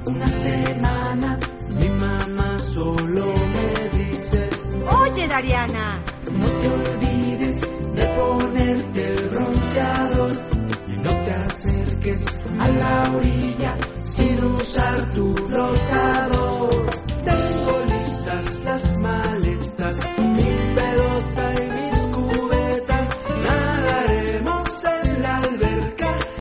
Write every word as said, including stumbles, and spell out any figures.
una semana mi mamá solo me dice: Oye, Dariana, no te olvides de ponerte el bronceador y no te acerques a la orilla sin usar tu flotador.